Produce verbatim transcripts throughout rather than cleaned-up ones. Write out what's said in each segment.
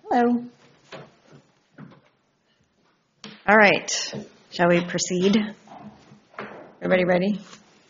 Hello. All right. Shall we proceed? Everybody ready?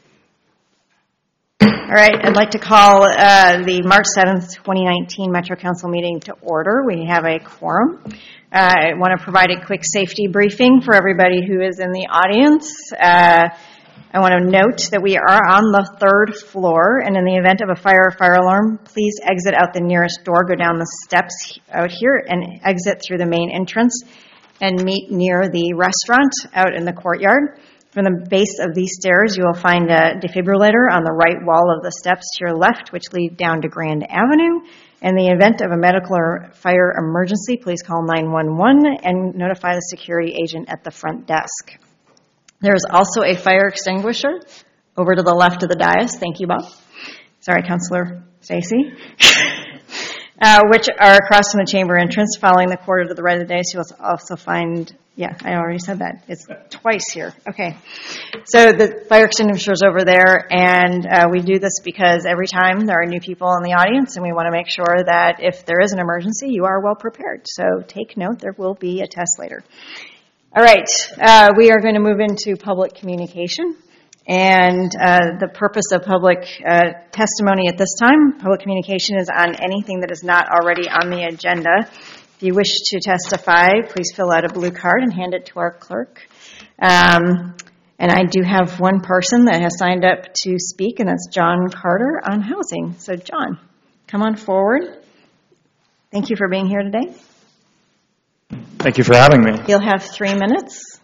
All right. I'd like to call uh, the March seventh, twenty nineteen Metro Council meeting to order. We have a quorum. Uh, I want to provide a quick safety briefing for everybody who is in the audience. Uh, I want to note that we are on the third floor, and in the event of a fire or fire alarm, please exit out the nearest door, go down the steps out here, and exit through the main entrance, and meet near the restaurant out in the courtyard. From the base of these stairs, you will find a defibrillator on the right wall of the steps to your left, which lead down to Grand Avenue. In the event of a medical or fire emergency, please call nine one one and notify the security agent at the front desk. There is also a fire extinguisher over to the left of the dais. Thank you, Bob. Sorry, Councilor Stacy. uh, which are across from the chamber entrance. Following the quarter to the right of the dais, you'll also find, yeah, I already said that. It's twice here. Okay. So the fire extinguisher is over there, and uh, we do this because every time there are new people in the audience, and we want to make sure that if there is an emergency, you are well prepared. So take note, there will be a test later. All right, uh, we are going to move into public communication, and uh, the purpose of public uh, testimony at this time, public communication is on anything that is not already on the agenda. If you wish to testify, please fill out a blue card and hand it to our clerk. Um, and I do have one person that has signed up to speak, and that's John Carter on housing. So John, come on forward. Thank you for being here today. Thank you for having me. You'll have three minutes.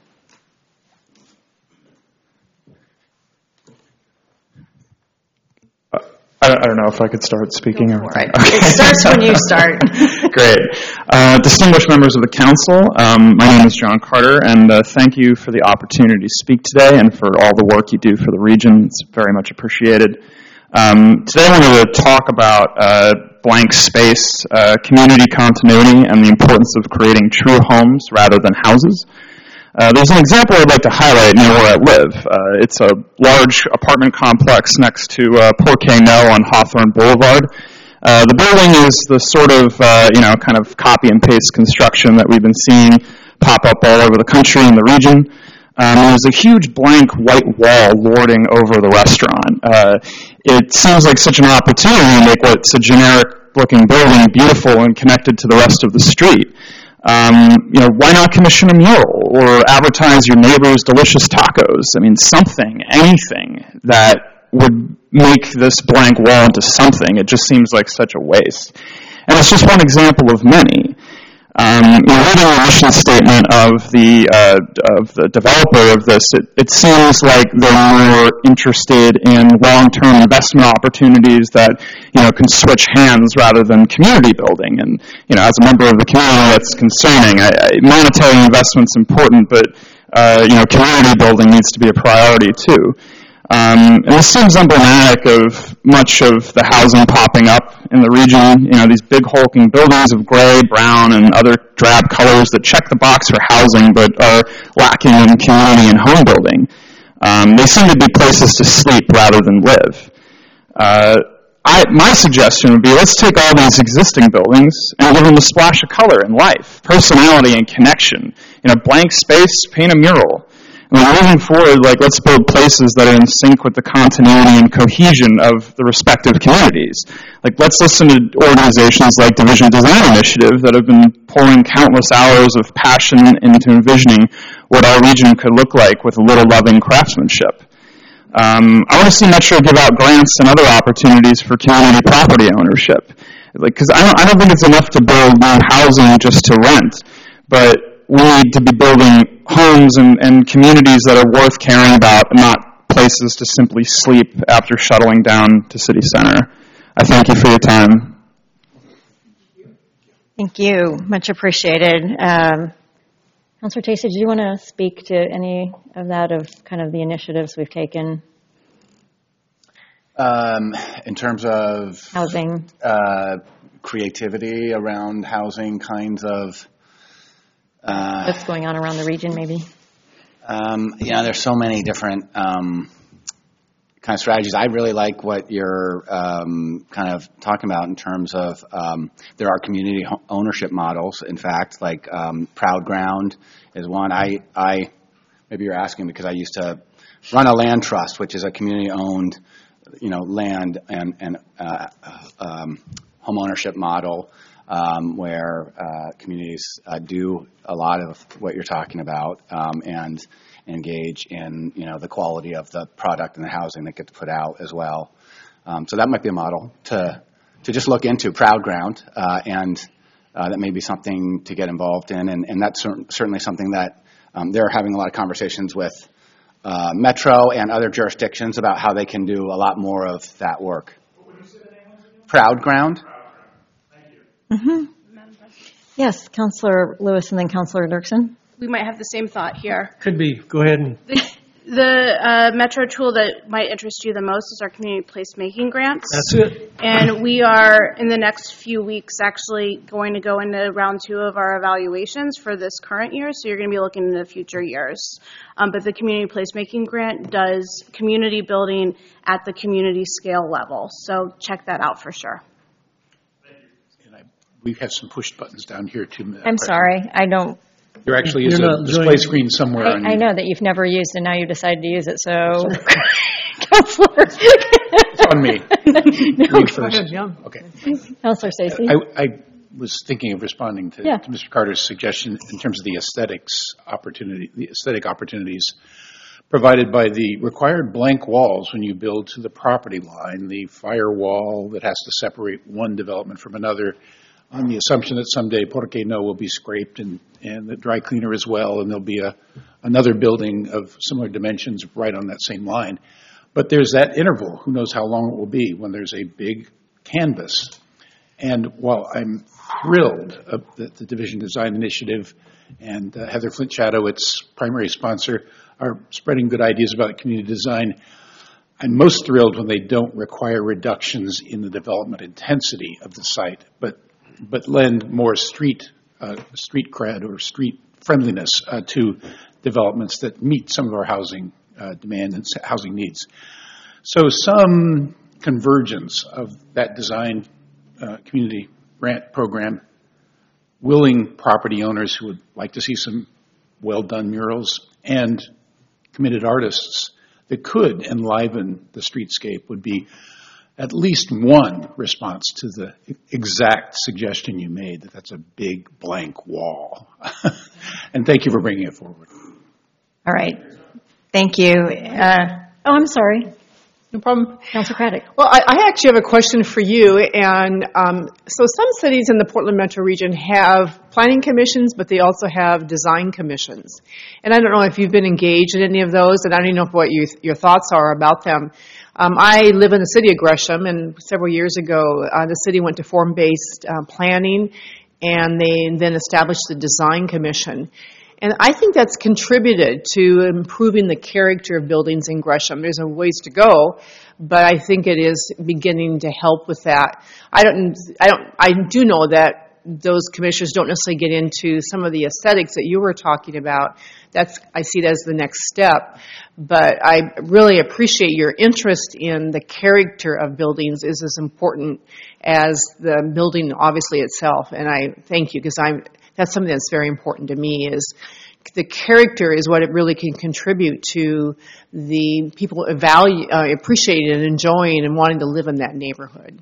Uh, I, don't, I don't know if I could start speaking. Go or for it. It starts when you start. Great. Uh, distinguished members of the council, um, my name is John Carter, and uh, thank you for the opportunity to speak today and for all the work you do for the region. It's very much appreciated. Um, today I wanted to talk about uh, blank space, uh, community continuity, and the importance of creating true homes rather than houses. Uh, there's an example I'd like to highlight near where I live. Uh, it's a large apartment complex next to uh, Porquet Nell on Hawthorne Boulevard. Uh, the building is the sort of, uh, you know, kind of copy and paste construction that we've been seeing pop up all over the country and the region. Um, there's a huge blank white wall lording over the restaurant. Uh, it seems like such an opportunity to make what's a generic-looking building beautiful and connected to the rest of the street. Um, you know, why not commission a mural or advertise your neighbor's delicious tacos? I mean, something, anything that would make this blank wall into something. It just seems like such a waste. And it's just one example of many. Um, you know, reading the mission statement of the uh, of the developer of this, it, it seems like they're more interested in long-term investment opportunities that, you know, can switch hands rather than community building. And, you know, as a member of the community, that's concerning. I, I, monetary investment's important, but uh, you know, community building needs to be a priority too. Um, and this seems emblematic of much of the housing popping up in the region. You know, these big hulking buildings of gray, brown, and other drab colors that check the box for housing but are lacking in community and home building. Um, they seem to be places to sleep rather than live. Uh, I, my suggestion would be let's take all these existing buildings and give them a splash of color and life, personality, and connection. In a blank space, paint a mural. I mean, moving forward, like, let's build places that are in sync with the continuity and cohesion of the respective communities. Like, let's listen to organizations like Division Design Initiative that have been pouring countless hours of passion into envisioning what our region could look like with a little loving craftsmanship. Um, I want to see Metro give out grants and other opportunities for community property ownership. Like, because I don't, I don't think it's enough to build new housing just to rent, but we need to be building homes and, and communities that are worth caring about, and not places to simply sleep after shuttling down to city center. I thank you for your time. Thank you. Much appreciated. Um, Councilor Tacey, did you want to speak to any of that, of kind of the initiatives we've taken? Um, in terms of housing, uh, creativity around housing kinds of Uh, what's going on around the region, maybe? Um, yeah, there's so many different um, kind of strategies. I really like what you're um, kind of talking about in terms of um, there are community ho- ownership models. In fact, like um, Proud Ground is one. I, I maybe you're asking because I used to run a land trust, which is a community-owned, you know, land and and uh, um, home ownership model um, where uh, communities uh, do a lot of what you're talking about um, and engage in, you know, the quality of the product and the housing that gets put out as well. Um, so that might be a model to to just look into, Proud Ground, uh, and uh, that may be something to get involved in, and, and that's cer- certainly something that um, they're having a lot of conversations with uh, Metro and other jurisdictions about how they can do a lot more of that work. What would you say the name was again? Proud Ground. Proud Ground. Thank you. Mm-hmm. Yes, Councilor Lewis and then Councilor Dirksen. We might have the same thought here. Could be. Go ahead. And The, the uh, Metro tool that might interest you the most is our community placemaking grants. that's it. And we are, in the next few weeks, actually going to go into round two of our evaluations for this current year. So you're going to be looking into future years. Um, but the community placemaking grant does community building at the community scale level. So check that out for sure. And I, we have some push buttons down here too. Madam I'm President. sorry, I don't, There actually is You're a not display joining. screen somewhere. I, on I you. know that you've never used and now you decided to use it, so. Counselor. It's on me. No, Me first. ahead, yeah. Okay. Counselor Stacey. I, I was thinking of responding to, Yeah. to Mister Carter's suggestion in terms of the aesthetics opportunity, the aesthetic opportunities provided by the required blank walls when you build to the property line, the firewall that has to separate one development from another, on the assumption that someday Porque No will be scraped and, and the dry cleaner as well, and there'll be a, another building of similar dimensions right on that same line. But there's that interval, who knows how long it will be, when there's a big canvas. And while I'm thrilled uh, that the Division Design Initiative and uh, Heather Flint Shadow, its primary sponsor, are spreading good ideas about community design, I'm most thrilled when they don't require reductions in the development intensity of the site, but but lend more street uh, street cred or street friendliness uh, to developments that meet some of our housing uh, demand and s- housing needs. So some convergence of that design uh, community grant program, willing property owners who would like to see some well-done murals, and committed artists that could enliven the streetscape would be at least one response to the exact suggestion you made, that that's a big blank wall. And thank you for bringing it forward. All right. Thank you. Uh, oh, I'm sorry. No problem. Councilor Craddock. Well, I, I actually have a question for you. And um, so some cities in the Portland metro region have planning commissions, but they also have design commissions. And I don't know if you've been engaged in any of those, and I don't even know what you, your thoughts are about them. Um, I live in the city of Gresham, and several years ago, uh, the city went to form-based uh, planning, and they then established the design commission. And I think that's contributed to improving the character of buildings in Gresham. There's a ways to go, but I think it is beginning to help with that. I don't, I don't, I do know that those commissioners don't necessarily get into some of the aesthetics that you were talking about. That's, I see it as the next step. But I really appreciate your interest in the character of buildings is as important as the building obviously itself. And I thank you, because I'm, that's something that's very important to me, is the character is what it really can contribute to the people value, uh, appreciating and enjoying and wanting to live in that neighborhood.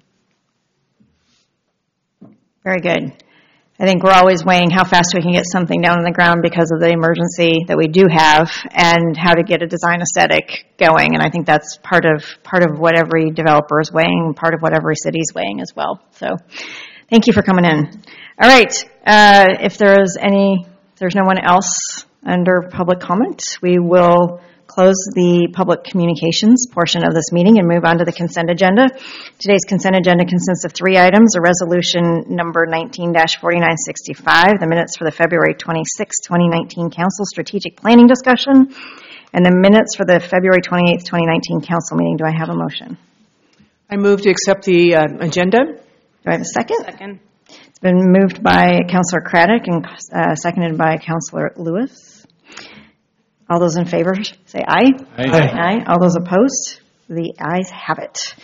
Very good. I think we're always weighing how fast we can get something down on the ground because of the emergency that we do have, and how to get a design aesthetic going. And I think that's part of part of what every developer is weighing, part of what every city is weighing as well. So thank you for coming in. All right. Uh, if there is any, if there's no one else under public comment, we will close the public communications portion of this meeting and move on to the consent agenda. Today's consent agenda consists of three items: a resolution number nineteen dash forty-nine sixty-five, the minutes for the February twenty-sixth, twenty nineteen council strategic planning discussion, and the minutes for the February twenty-eighth, twenty nineteen council meeting. Do I have a motion? I move to accept the uh, agenda. Do I have a second? Second. It's been moved by Councilor Craddock and uh, seconded by Councilor Lewis. All those in favor say aye. Aye. Aye. All those opposed? The ayes have it.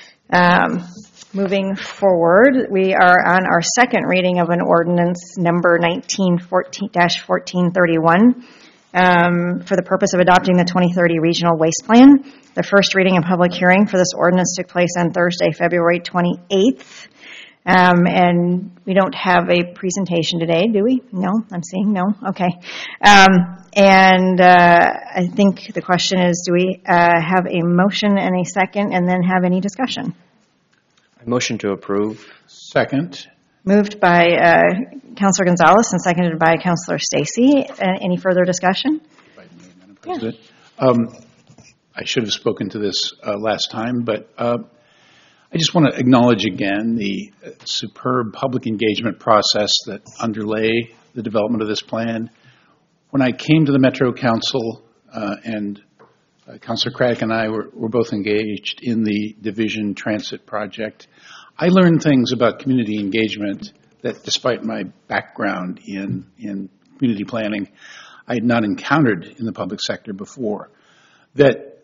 Um, moving forward, we are on our second reading of an ordinance number nineteen fourteen dash fourteen thirty-one um, for the purpose of adopting the twenty thirty Regional Waste Plan. The first reading and public hearing for this ordinance took place on Thursday, February twenty-eighth. Um, and we don't have a presentation today, do we? No, I'm seeing no. Okay. Um, and uh, I think the question is, do we uh, have a motion and a second and then have any discussion? Motion to approve. Second. Moved by uh, Councilor Gonzalez and seconded by Councilor Stacy. Uh, any further discussion? Madam President. Um, I should have spoken to this uh, last time, but uh, I just want to acknowledge again the uh, superb public engagement process that underlay the development of this plan. When I came to the Metro Council, uh, and uh, Councilor Craddock and I were, were both engaged in the Division Transit Project, I learned things about community engagement that, despite my background in, in community planning, I had not encountered in the public sector before. That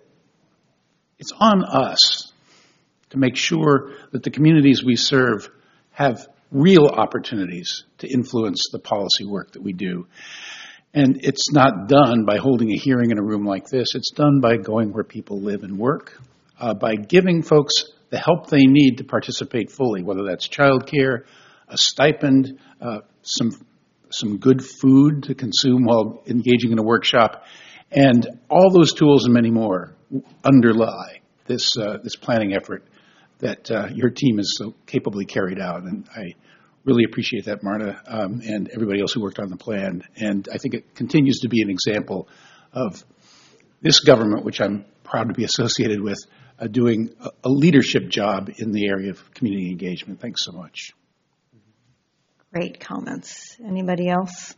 it's on us to make sure that the communities we serve have real opportunities to influence the policy work that we do. And it's not done by holding a hearing in a room like this. It's done by going where people live and work, uh, by giving folks the help they need to participate fully, whether that's childcare, a stipend, uh, some some good food to consume while engaging in a workshop, and all those tools and many more underlie this uh, this planning effort that uh, your team has so capably carried out. And I really appreciate that, Marta, um, and everybody else who worked on the plan. And I think it continues to be an example of this government, which I'm proud to be associated with, uh, doing a, a leadership job in the area of community engagement. Thanks so much. Great comments. Anybody else?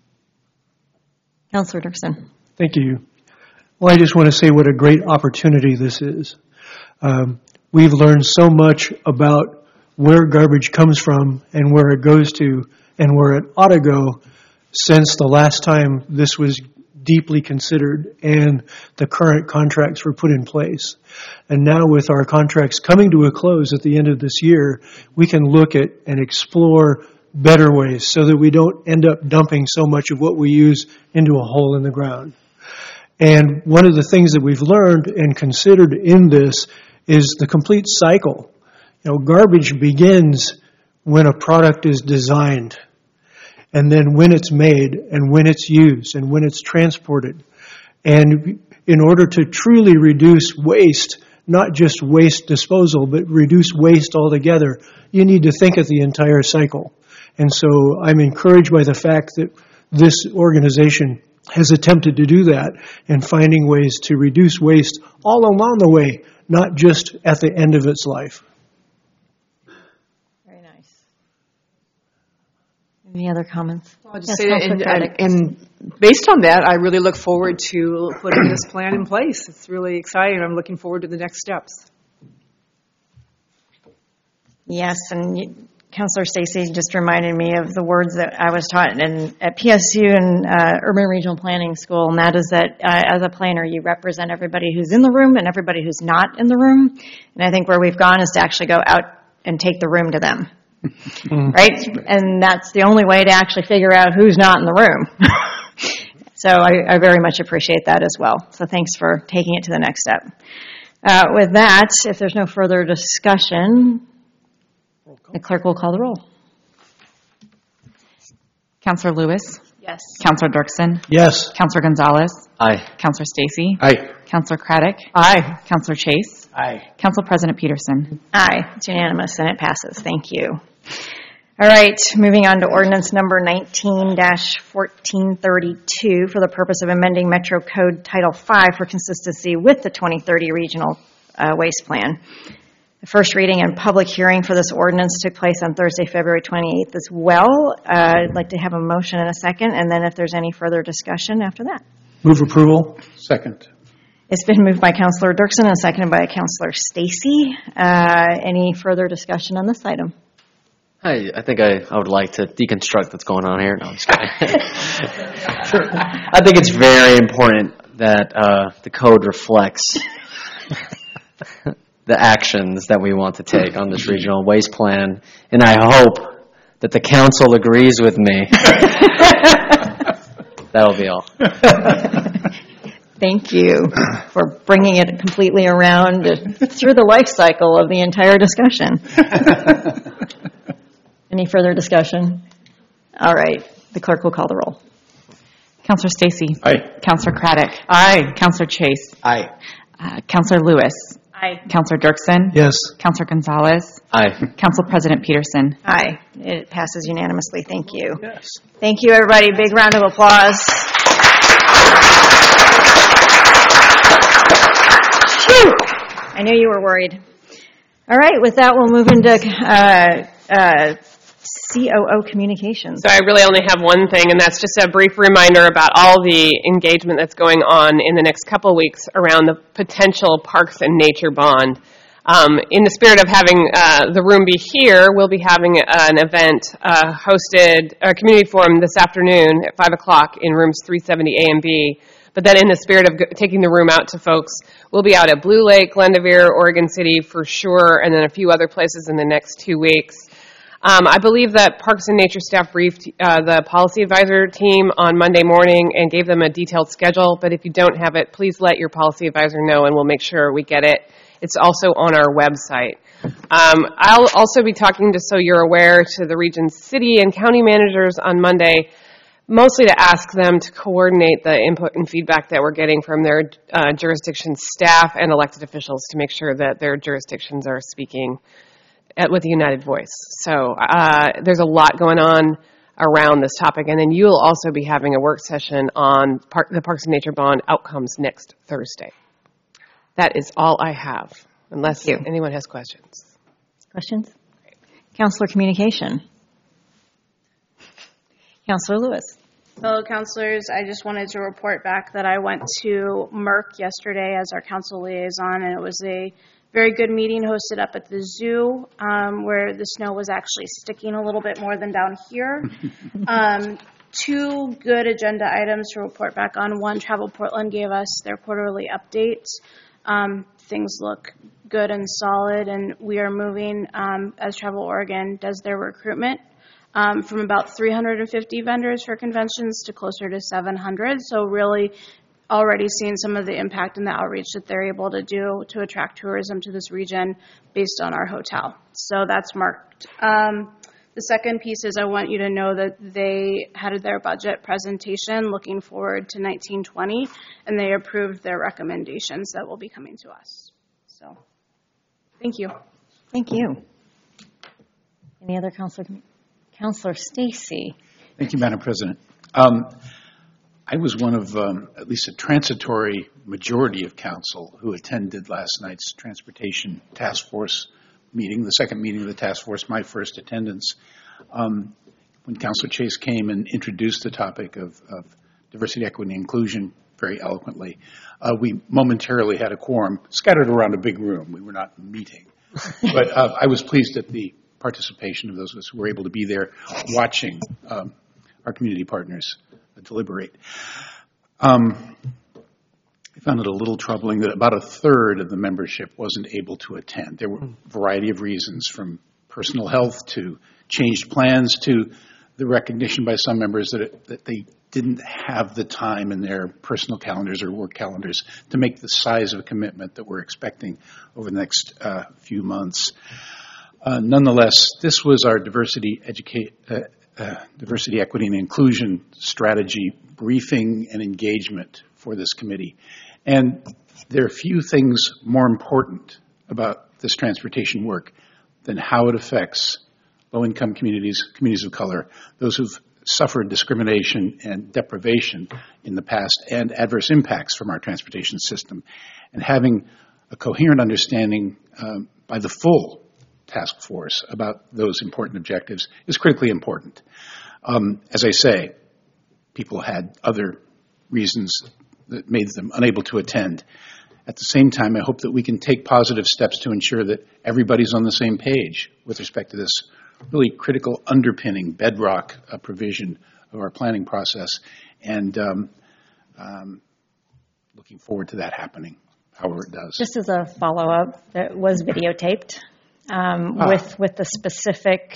Councilor Dirksen. Thank you. Well, I just want to say what a great opportunity this is. Um, we've learned so much about where garbage comes from and where it goes to and where it ought to go since the last time this was deeply considered and the current contracts were put in place. And now with our contracts coming to a close at the end of this year, we can look at and explore better ways so that we don't end up dumping so much of what we use into a hole in the ground. And one of the things that we've learned and considered in this is the complete cycle. You know, garbage begins when a product is designed, and then when it's made, and when it's used, and when it's transported. And in order to truly reduce waste, not just waste disposal, but reduce waste altogether, you need to think of the entire cycle. And so I'm encouraged by the fact that this organization has attempted to do that and finding ways to reduce waste all along the way, not just at the end of its life. Very nice. Any other comments? I'll just Yes, say that, Councilor and, Craddock. and, and based on that, I really look forward to putting this plan in place. It's really exciting. I'm looking forward to the next steps. Yes, and you, Councilor Stacy just reminded me of the words that I was taught in, at P S U and uh, Urban Regional Planning School, and that is that uh, as a planner, you represent everybody who's in the room and everybody who's not in the room. And I think where we've gone is to actually go out and take the room to them, right? And that's the only way to actually figure out who's not in the room. So I, I very much appreciate that as well. So thanks for taking it to the next step. Uh, with that, if there's no further discussion, the clerk will call the roll. Councilor Lewis. Yes. Councilor Dirksen. Yes. Councilor Gonzalez. Aye. Councilor Stacy. Aye. Councilor Craddock. Aye. Councilor Chase. Aye. Council President Peterson. Aye. It's unanimous and it passes. Thank you. All right, moving on to ordinance number nineteen fourteen thirty-two for the purpose of amending Metro Code Title five for consistency with the twenty thirty Regional uh, Waste Plan. The first reading and public hearing for this ordinance took place on Thursday, February twenty-eighth as well. Uh, I'd like to have a motion and a second, and then if there's any further discussion after that. Move approval. Second. It's been moved by Councilor Dirksen and seconded by Councilor Stacy. Uh, any further discussion on this item? I, I think I, I would like to deconstruct what's going on here. No, I'm just kidding. Sure. I think it's very important that uh, the code reflects the actions that we want to take on this regional waste plan, and I hope that the council agrees with me. That'll be all. Thank you for bringing it completely around through the life cycle of the entire discussion. Any further discussion? All right, the clerk will call the roll. Counselor Stacy. Aye. Counselor Craddock. Aye. Counselor Chase. Aye. Uh, Counselor Lewis. Aye. Counselor Dirksen. Yes. Counselor Gonzalez. Aye. Council President Peterson. Aye, it passes unanimously. Thank you. Yes. Thank you, everybody. Big round of applause. Phew. I knew you were worried. All right, with that, we'll move into uh, uh, C O O communications. So I really only have one thing, and that's just a brief reminder about all the engagement that's going on in the next couple of weeks around the potential Parks and Nature Bond. Um, in the spirit of having uh, the room be here, we'll be having an event uh, hosted, a community forum this afternoon at five o'clock in rooms three seventy A and B. But then in the spirit of g- taking the room out to folks, we'll be out at Blue Lake, Glendevere, Oregon City for sure, and then a few other places in the next two weeks. Um, I believe that Parks and Nature staff briefed uh, the policy advisor team on Monday morning and gave them a detailed schedule, but if you don't have it, please let your policy advisor know and we'll make sure we get it. It's also on our website. Um, I'll also be talking, just so you're aware, to the region's city and county managers on Monday, mostly to ask them to coordinate the input and feedback that we're getting from their uh, jurisdiction staff and elected officials to make sure that their jurisdictions are speaking at, with a united voice. So uh, there's a lot going on around this topic, and then you'll also be having a work session on park, the Parks and Nature Bond outcomes next Thursday. That is all I have, unless anyone has questions. Questions? Counselor Communication. Counselor Lewis. Fellow counselors, I just wanted to report back that I went to Merck yesterday as our council liaison, and it was a very good meeting hosted up at the zoo, um, where the snow was actually sticking a little bit more than down here. um, two good agenda items to report back on. One, Travel Portland gave us their quarterly update. Um, things look good and solid, and we are moving, um, as Travel Oregon does their recruitment, um, from about three hundred fifty vendors for conventions to closer to seven hundred. So really already seeing some of the impact and the outreach that they're able to do to attract tourism to this region based on our hotel. So that's marked. Um, the second piece is I want you to know that they had their budget presentation looking forward to nineteen twenty, and they approved their recommendations that will be coming to us. So thank you. Thank you. Any other counselor? Counselor Stacy. Thank you, Madam President. Um, I was one of um, at least a transitory majority of council who attended last night's Transportation Task Force meeting, the second meeting of the task force, my first attendance. Um, when Councilor Chase came and introduced the topic of, of diversity, equity, and inclusion very eloquently, uh, we momentarily had a quorum scattered around a big room. We were not meeting. But uh, I was pleased at the participation of those of us who were able to be there watching um, our community partners deliberate. Um, I found it a little troubling that about a third of the membership wasn't able to attend. There were a variety of reasons, from personal health to changed plans to the recognition by some members that, it, that they didn't have the time in their personal calendars or work calendars to make the size of a commitment that we're expecting over the next uh, few months. Uh, nonetheless, this was our diversity, educate, uh, uh, diversity, equity, and inclusion strategy briefing and engagement for this committee. And there are few things more important about this transportation work than how it affects low-income communities, communities of color, those who've suffered discrimination and deprivation in the past, and adverse impacts from our transportation system. And having a coherent understanding um, by the full task force about those important objectives is critically important. Um, as I say, people had other reasons that made them unable to attend. At the same time, I hope that we can take positive steps to ensure that everybody's on the same page with respect to this really critical underpinning bedrock uh, provision of our planning process, and um, um, looking forward to that happening however it does. Just as a follow-up, that was videotaped um, Ah. with with the specific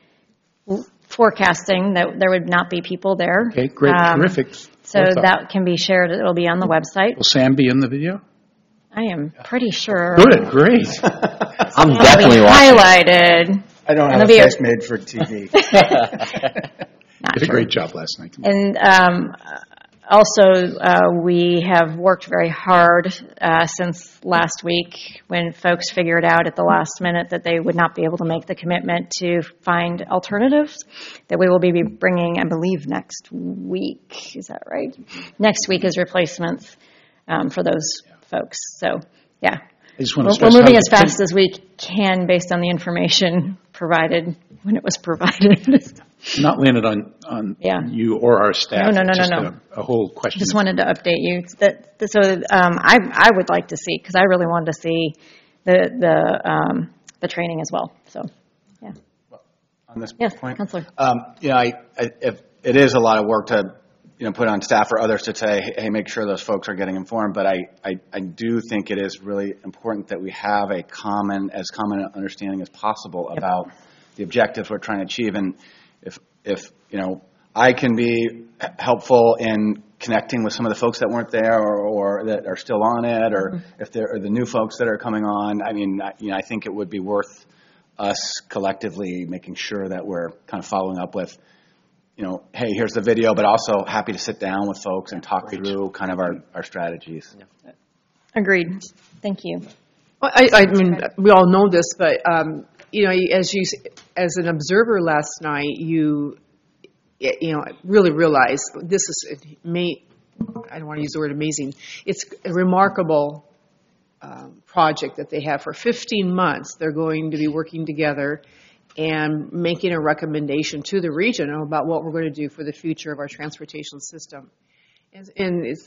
forecasting that there would not be people there. Okay, great, Um, terrific. So forethought. that can be shared. It'll be on the website. Will Sam be in the video? I am pretty sure. Good, great. I'm It'll be definitely watching. highlighted. I don't And have a there'll be a- face made for T V. Not Did a sure. great job last night. And um, also, uh, we have worked very hard uh, since last week when folks figured out at the last minute that they would not be able to make the commitment to find alternatives, that we will be bringing, I believe, next week. Is that right? Next week is replacements um, for those folks. So, yeah. I just want We're to stress we're moving how as fast as we can based on the information provided when it was provided. not landed on, on Yeah. you or our staff. No, no, no, It's no, just no. A, a whole question. Just wanted to update you. That, that- so um, I, I would like to see, because I really wanted to see the the um, the training as well. So, yeah. On this Yes, point, Counselor. Um, you know, I, I, if it is a lot of work to, you know, put on staff or others to say, hey, make sure those folks are getting informed. But I, I, I do think it is really important that we have a common, as common an understanding as possible about the objectives we're trying to achieve. And if, if you know, I can be helpful in connecting with some of the folks that weren't there or, or that are still on it, or Mm-hmm. if there are the new folks that are coming on, I mean, I, you know, I think it would be worth us collectively making sure that we're kind of following up with, you know, hey, here's the video, but also happy to sit down with folks and talk through kind of our, our strategies. Agreed. Thank you. Well, I, I mean, we all know this, but, um, you know, as you, as an observer last night, you, you know, really realized this is, may, I don't want to use the word amazing. It's a remarkable um, project that they have for fifteen months. They're going to be working together and making a recommendation to the region about what we're going to do for the future of our transportation system. And, and it's,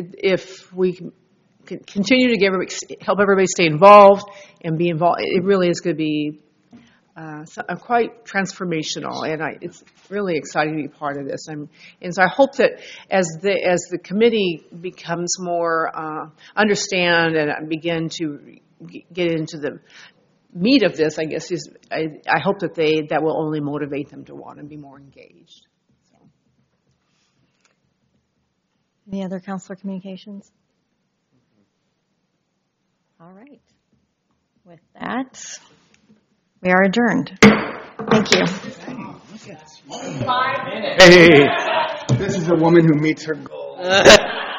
if we can continue to give, help everybody stay involved and be involved, it really is going to be uh, so, uh, quite transformational, and I, it's really exciting to be part of this. I'm, and so I hope that as the as the committee becomes more uh, understand and begin to g- get into the meat of this, I guess is I, I hope that they that will only motivate them to want to be more engaged. So. Any other counselor communications? All right. With that, we are adjourned. Thank you. Hey, this is a woman who meets her goals.